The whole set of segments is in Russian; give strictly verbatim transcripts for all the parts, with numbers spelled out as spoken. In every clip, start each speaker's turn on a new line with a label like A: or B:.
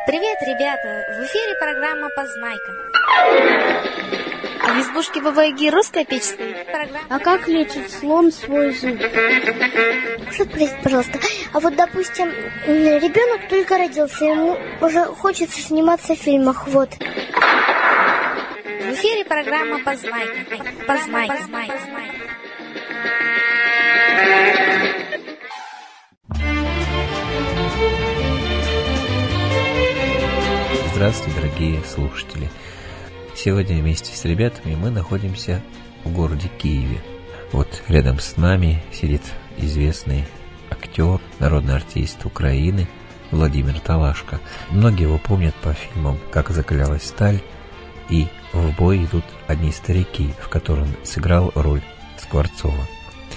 A: Привет, ребята! В эфире программа «Познайка». А в избушке Бабы-Яги русская печь стоит. Программа...
B: А как лечит слон свой зуб?
C: Что спросить, пожалуйста? А вот, допустим, ребенок только родился, ему уже хочется сниматься в фильмах, вот.
A: В эфире программа «Познайка». Познайка. Познайка.
D: Здравствуйте, дорогие слушатели! Сегодня вместе с ребятами мы находимся в городе Киеве. Вот рядом с нами сидит известный актер, народный артист Украины Владимир Талашко. Многие его помнят по фильмам «Как закалялась сталь» и «В бой идут одни старики», в котором сыграл роль Скворцова.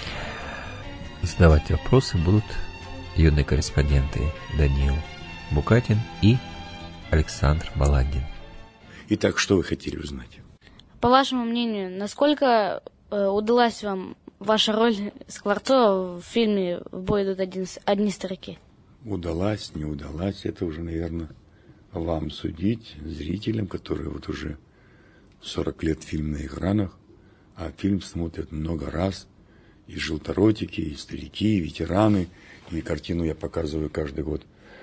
D: Задавать вопросы будут юные корреспонденты Даниил Букатин и Александр Баландин.
E: Итак, что вы хотели узнать?
B: По вашему мнению, насколько э, удалась вам ваша роль Скворцова в фильме «В бой идут один, одни старики»?
E: Удалась, не удалась, это уже, наверное, вам судить, зрителям, которые вот уже сорок лет фильм на экранах, а фильм смотрят много раз, и желторотики, и старики, и ветераны, и картину я показываю каждый год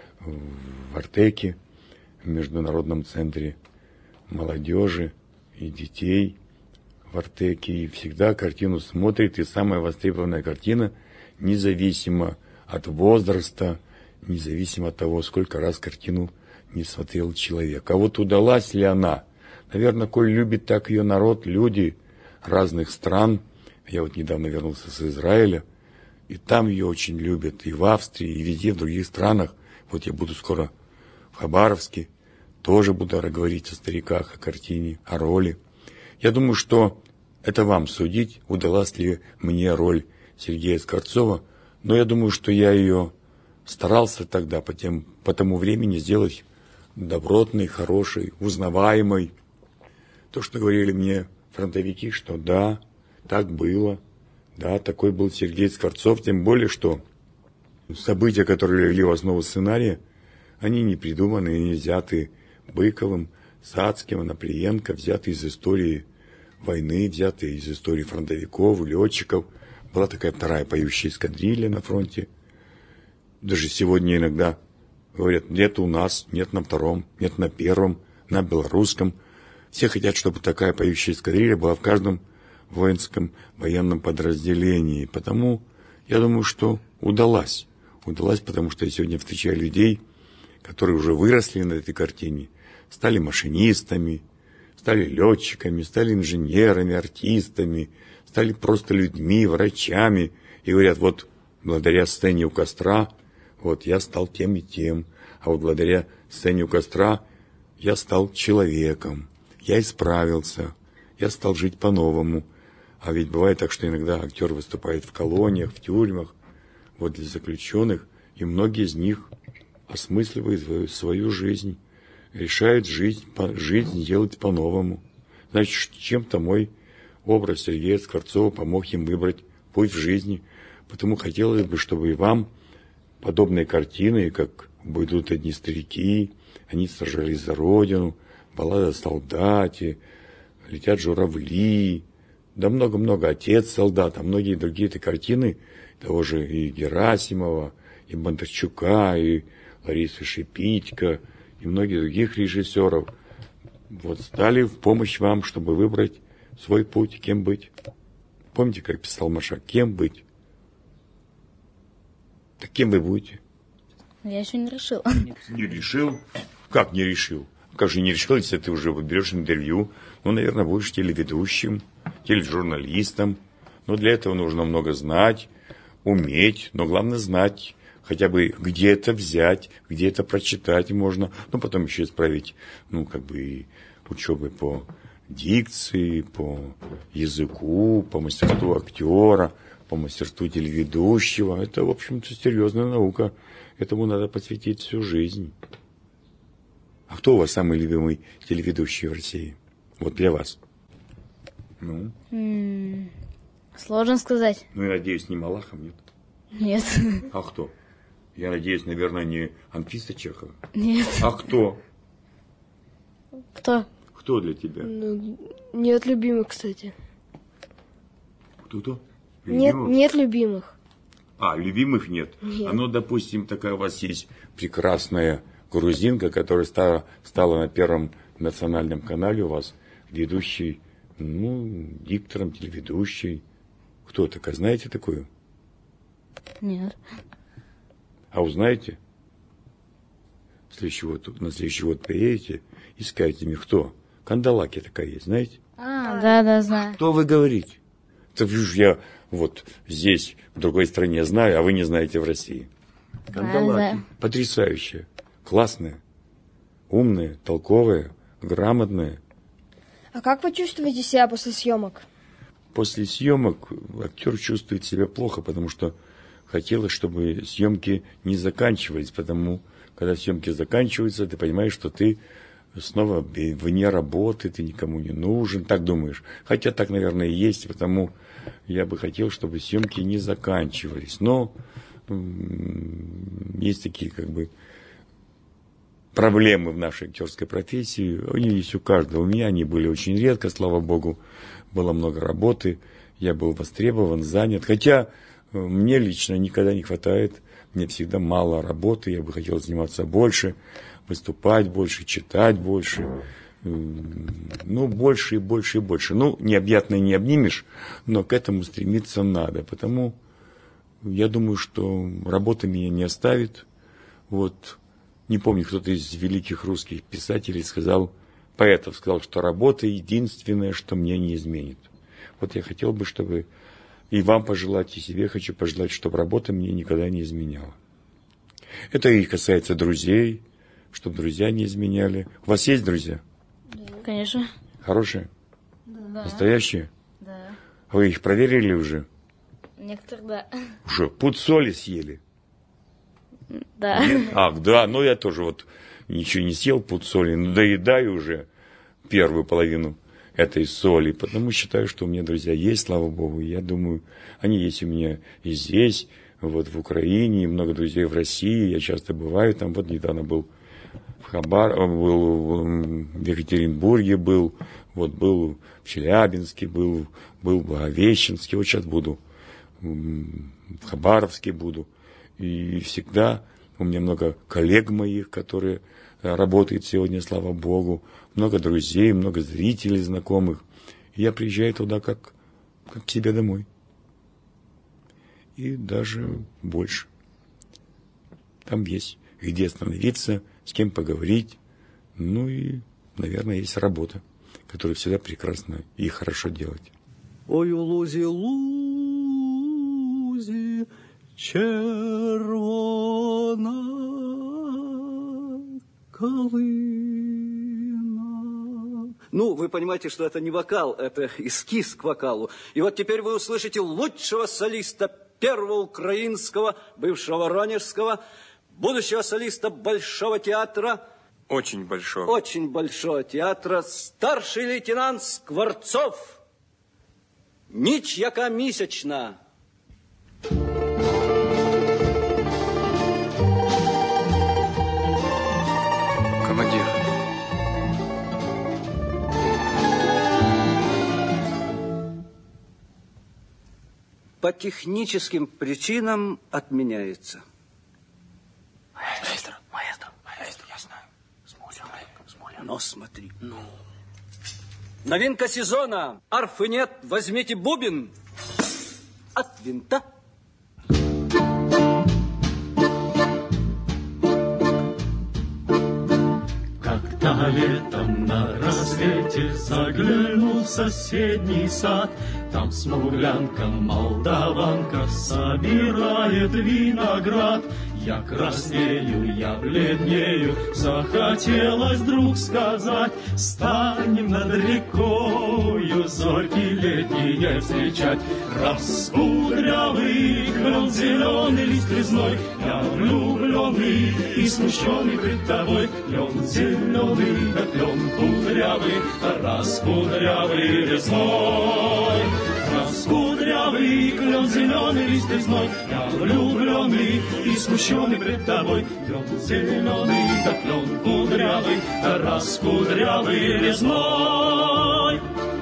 E: в Артеке, в Международном центре молодежи и детей в Артеке. И всегда картину смотрит, и самая востребованная картина, независимо от возраста, независимо от того, сколько раз картину не смотрел человек. А вот удалась ли она? Наверное, коль любит так ее народ, люди разных стран. Я вот недавно вернулся с Израиля, и там ее очень любят, и в Австрии, и везде, в других странах. Вот я буду скоро в Хабаровске, тоже буду говорить о стариках, о картине, о роли. Я думаю, что это вам судить, удалась ли мне роль Сергея Скворцова, но я думаю, что я ее старался тогда по, тем, по тому времени сделать добротной, хорошей, узнаваемой. То, что говорили мне фронтовики, что да, так было, да, такой был Сергей Скворцов, тем более, что события, которые легли в основу сценария, они не придуманы и не взяты Быковым, Сацким, Анаплиенко, взяты из истории войны, взяты из истории фронтовиков, летчиков. Была такая вторая поющая эскадрилья на фронте. Даже сегодня иногда говорят, нет у нас, нет на втором, нет на первом, на белорусском. Все хотят, чтобы такая поющая эскадрилья была в каждом воинском военном подразделении. Потому я думаю, что удалась. Удалась, потому что я сегодня встречаю людей, которые уже выросли на этой картине, стали машинистами, стали летчиками, стали инженерами, артистами, стали просто людьми, врачами. И говорят, вот благодаря сцене у костра, вот я стал тем и тем. А вот благодаря сцене у костра я стал человеком. Я исправился. Я стал жить по-новому. А ведь бывает так, что иногда актер выступает в колониях, в тюрьмах, вот для заключенных, и многие из них осмысливают свою, свою жизнь, решают жизнь, жизнь делать по-новому. Значит, чем-то мой образ Сергея Скворцова помог им выбрать путь в жизни. Потому хотелось бы, чтобы и вам подобные картины, как «Будут одни старики», «Они сражались за Родину», «Баллада о солдате», «Летят журавли», да много-много «Отец солдат», а многие другие-то картины того же и Герасимова, и Бондарчука, и Ларисы Шипитько, и многих других режиссеров вот стали в помощь вам, чтобы выбрать свой путь, кем быть. Помните, как писал Маршак, кем быть? Так кем вы будете?
B: Я еще не решил.
E: Не решил? Как не решил? Как же не решил, если ты уже выберешь интервью? Ну, наверное, будешь телеведущим, тележурналистом. Но для этого нужно много знать, уметь, но главное знать, хотя бы где это взять, где это прочитать можно. Ну, потом еще исправить, ну, как бы и учебы по дикции, по языку, по мастерству актера, по мастерству телеведущего. Это, в общем-то, серьезная наука. Этому надо посвятить всю жизнь. А кто у вас самый любимый телеведущий в России? Вот для вас. Ну?
B: М-м, сложно сказать.
E: Ну, я надеюсь, не Малахов, нет?
B: Нет.
E: А кто? Я надеюсь, наверное, не Анфиса Чехова?
B: Нет.
E: А кто?
B: Кто?
E: Кто для тебя?
F: Ну, нет любимых, кстати.
E: Кто-то?
F: Нет, нет любимых.
E: А, любимых нет?
F: Нет.
E: А ну, допустим, такая у вас есть прекрасная грузинка, которая стала, стала на Первом национальном канале у вас ведущей, ну, диктором, телеведущей. Кто такая? Знаете такую?
B: Нет.
E: А узнаете? Следующий год, на следующий год приедете и скажете мне, кто? Кандалаки такая есть, знаете?
B: А, да, да, знаю.
E: Что вы говорите? Это я вот здесь, в другой стране знаю, а вы не знаете в России. Кандалаки.
B: Да.
E: Потрясающие, классные, умные, толковые, грамотные.
F: А как вы чувствуете себя после съемок?
E: После съемок актер чувствует себя плохо, потому что хотелось, чтобы съемки не заканчивались, потому когда съемки заканчиваются, ты понимаешь, что ты снова вне работы, ты никому не нужен, так думаешь. Хотя так, наверное, и есть, потому я бы хотел, чтобы съемки не заканчивались. Но есть такие как бы проблемы в нашей актерской профессии, они есть у каждого. У меня они были очень редко, слава богу, было много работы, я был востребован, занят. Хотя мне лично никогда не хватает, мне всегда мало работы, я бы хотел заниматься больше, выступать больше, читать больше, ну, больше и больше и больше. Ну, необъятно не обнимешь, но к этому стремиться надо, потому я думаю, что работа меня не оставит. Вот, не помню, кто-то из великих русских писателей сказал, поэтов сказал, что работа единственное, что мне не изменит. Вот я хотел бы, чтобы и вам пожелать, и себе хочу пожелать, чтобы работа мне никогда не изменяла. Это и касается друзей, чтобы друзья не изменяли. У вас есть друзья?
B: Конечно.
E: Хорошие?
B: Да.
E: Настоящие?
B: Да.
E: Вы их проверили уже?
B: Некоторых, да.
E: Уже пуд соли съели?
B: Да.
E: Ах, да, ну я тоже вот ничего не съел, пуд соли, но доедаю уже первую половину этой соли, потому считаю, что у меня друзья есть, слава богу, я думаю, они есть у меня и здесь, вот в Украине, и много друзей в России, я часто бываю там, вот недавно был в Хабар, был в Екатеринбурге, был, вот был в Челябинске, был, был в Благовещенске, вот сейчас буду в Хабаровске буду, и всегда у меня много коллег моих, которые работают сегодня, слава богу, много друзей, много зрителей, знакомых. И я приезжаю туда как, как к себе домой. И даже больше. Там есть где остановиться, с кем поговорить. Ну и, наверное, есть работа, которую всегда прекрасно и хорошо делать.
G: Ой, у лузі, лузі, червона калина. Ну, вы понимаете, что это не вокал, это эскиз к вокалу. И вот теперь вы услышите лучшего солиста первого украинского, бывшего воронежского, будущего солиста Большого театра.
H: Очень большого.
G: Очень Большого театра. Старший лейтенант Скворцов. Ніч, яка місячна.
H: Командир.
G: По техническим причинам отменяется.
H: Маэстро, маэстро, маэстро, я знаю. Смоля, смоля.
G: Но смотри. Ну. Новинка сезона. Арфы нет, возьмите бубен от винта.
I: Когда летом на рассвете заглянул в соседний сад, там смуглянка-молдаванка собирает виноград. Я краснею, я бледнею, захотелось вдруг сказать: станем над рекою зорьки летние встречать. Раскудрявый клен, зеленый лист резной, я влюбленный и смущенный пред тобой. Клен зеленый, да клен кудрявый, раскудрявый резной. Раскудрявый кудрявый, клен зеленый, лист резной. Я влюбленный и смущенный пред тобой. Клен зеленый, да клен кудрявый, да раз кудрявый резной.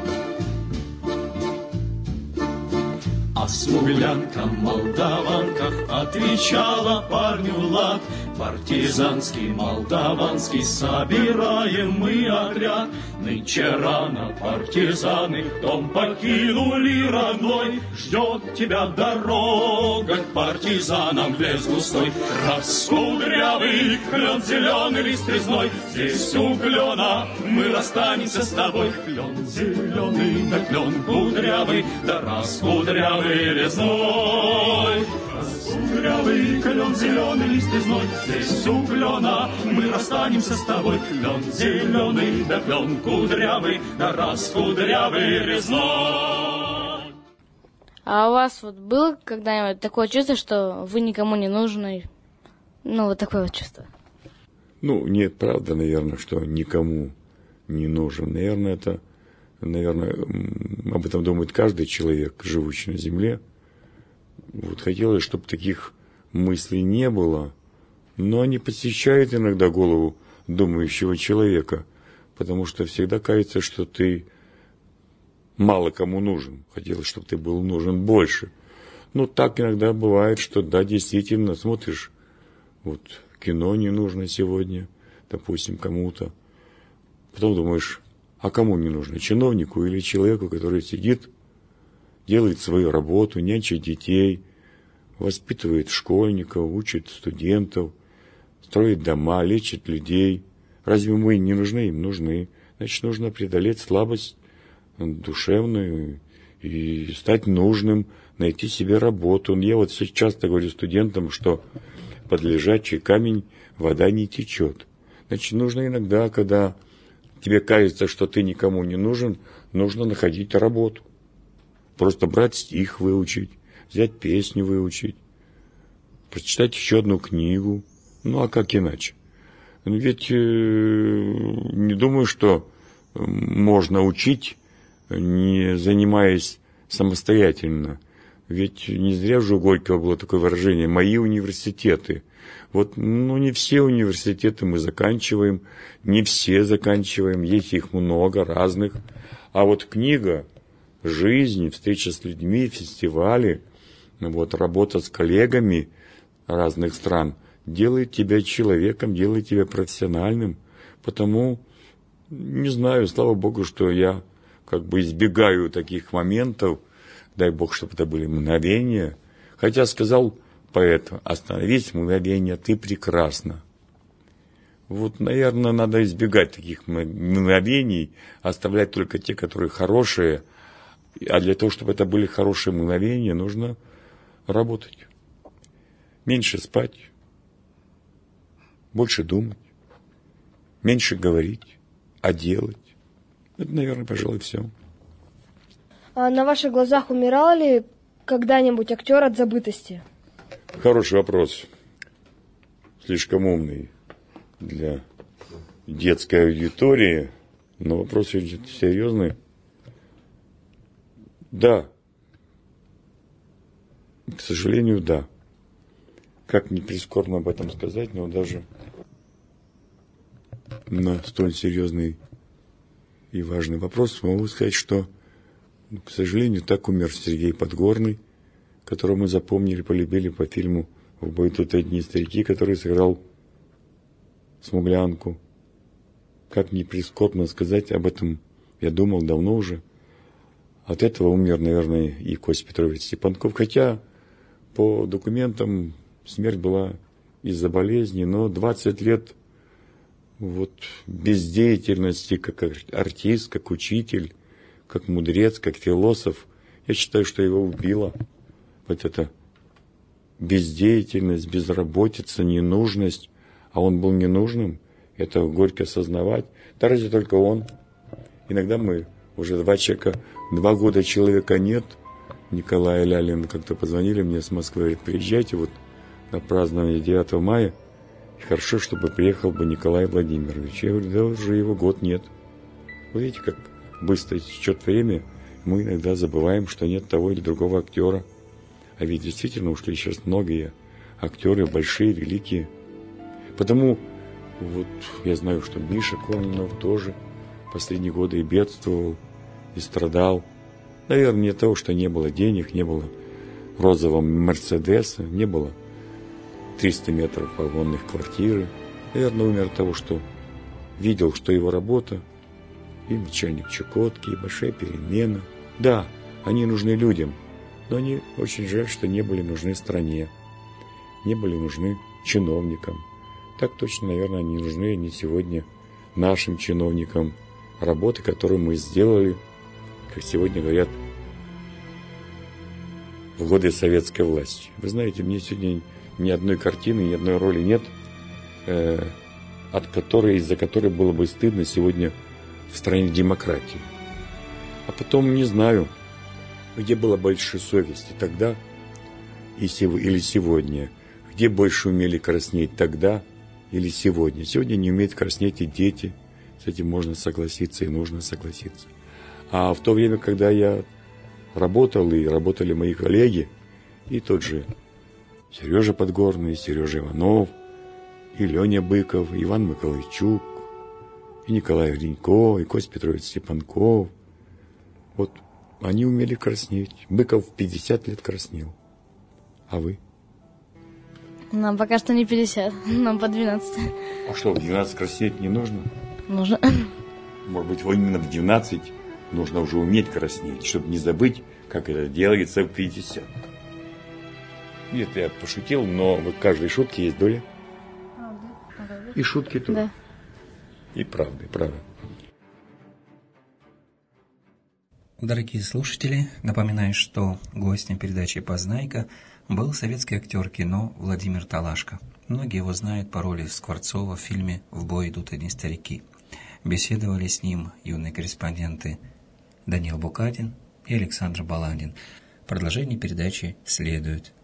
I: А смуглянка, молдаванка отвечала парню Влад: партизанский, молдаванский, собираем мы отряд. Нынче рано партизаны дом покинули родной. Ждет тебя дорога к партизанам в лес густой. Раз кудрявый, клен зеленый, лист резной. Здесь у клена мы расстанемся с тобой. Клен зеленый, да клен кудрявый, да раз кудрявый резной. Раз кудрявый, клен зеленый, лист резной. Здесь у клена мы расстанемся с тобой. Клен зеленый, да клен кудрявый, да раз кудрявый резной.
B: А у вас вот было когда-нибудь такое чувство, что вы никому не нужны? Ну, вот такое вот чувство.
E: Ну, нет, правда, наверное, что никому не нужен. Наверное, это, наверное, об этом думает каждый человек, живущий на земле. Вот хотелось, чтобы таких мыслей не было, но они посещают иногда голову думающего человека, потому что всегда кажется, что ты мало кому нужен. Хотелось, чтобы ты был нужен больше. Ну, так иногда бывает, что да, действительно, смотришь, вот кино не нужно сегодня, допустим, кому-то. Потом думаешь, а кому не нужно? Чиновнику или человеку, который сидит, делает свою работу, нянчит детей, воспитывает школьников, учит студентов, строит дома, лечит людей. Разве мы не нужны? Им нужны. Значит, нужно преодолеть слабость душевную и стать нужным, найти себе работу. Я вот часто говорю студентам, что под лежачий камень вода не течет. Значит, нужно иногда, когда тебе кажется, что ты никому не нужен, нужно находить работу. Просто брать стих выучить, взять песню выучить, прочитать еще одну книгу. Ну, а как иначе? Ведь э, не думаю, что можно учить, не занимаясь самостоятельно. Ведь не зря же у Горького было такое выражение «мои университеты». Вот, ну, не все университеты мы заканчиваем, не все заканчиваем, есть их много разных. А вот книга, жизнь, встреча с людьми, фестивали, вот, работа с коллегами разных стран делает тебя человеком, делает тебя профессиональным. Потому, не знаю, слава Богу, что я как бы избегаю таких моментов. Дай Бог, чтобы это были мгновения. Хотя сказал поэт: остановись, мгновение, ты прекрасна. Вот, наверное, надо избегать таких мгновений, оставлять только те, которые хорошие. А для того, чтобы это были хорошие мгновения, нужно работать. Меньше спать, больше думать, меньше говорить, а делать. Это, наверное, пожалуй, все.
F: А на ваших глазах умирал ли когда-нибудь актер от забытости?
E: Хороший вопрос. Слишком умный для детской аудитории, но вопрос очень серьезный. Да. К сожалению, да. Как не прискорбно об этом сказать, но даже на столь серьезный и важный вопрос могу сказать, что, к сожалению, так умер Сергей Подгорный, которого мы запомнили, полюбили по фильму «В бой идут одни старики», который сыграл Смуглянку. Как не прискорбно сказать, об этом я думал давно уже. От этого умер, наверное, и Костя Петрович Степанков. Хотя по документам смерть была из-за болезни, но двадцать лет вот бездеятельности как артист, как учитель, как мудрец, как философ, я считаю, что его убило вот эта бездеятельность, безработица, ненужность. А он был ненужным, это горько осознавать. Да разве только он. Иногда мы, уже два человека, два года человека нет. Николай Лялин как-то позвонили мне с Москвы, говорит: приезжайте вот на празднование девятого мая. И хорошо, чтобы приехал бы Николай Владимирович. Я говорю: да уже его год нет. Вы видите, как быстро течет время, мы иногда забываем, что нет того или другого актера. А ведь действительно ушли сейчас многие актеры, большие, великие. Потому вот я знаю, что Миша Кононов тоже последние годы и бедствовал, и страдал. Наверное, не от того, что не было денег, не было розового Мерседеса, не было триста метров вагонных квартиры. Наверное, умер от того, что видел, что его работа, и начальник Чукотки, и большая перемена. Да, они нужны людям, но они очень жаль, что не были нужны стране, не были нужны чиновникам. Так точно, наверное, они нужны не сегодня нашим чиновникам. Работы, которую мы сделали, как сегодня говорят, в годы советской власти. Вы знаете, мне сегодня ни одной картины, ни одной роли нет, э, от которой, из-за которой было бы стыдно сегодня в стране демократии. А потом не знаю, где была больше совести тогда и сев... или сегодня, где больше умели краснеть тогда или сегодня. Сегодня не умеют краснеть и дети, с этим можно согласиться и нужно согласиться. А в то время, когда я работал и работали мои коллеги, и тот же Сережа Подгорный, Сережа Иванов, и Леня Быков, и Иван Миколайчук, и Николай Гринько, и Кость Петрович Степанков. Вот они умели краснеть. Быков в пятьдесят лет краснел. А вы?
B: Нам пока что не пятьдесят, нам по двенадцать.
E: А что, в двенадцать краснеть не нужно?
B: Нужно.
E: Может быть, именно в двенадцать нужно уже уметь краснеть, чтобы не забыть, как это делается в пятьдесят. Нет, я пошутил, но в каждой шутке есть доля. И шутки тоже.
B: Да.
E: И правда, и правда.
D: Дорогие слушатели, напоминаю, что гостем передачи «Познайка» был советский актер кино Владимир Талашко. Многие его знают по роли Скворцова в фильме «В бой идут одни старики». Беседовали с ним юные корреспонденты Даниил Букатин и Александр Баландин. Продолжение передачи следует.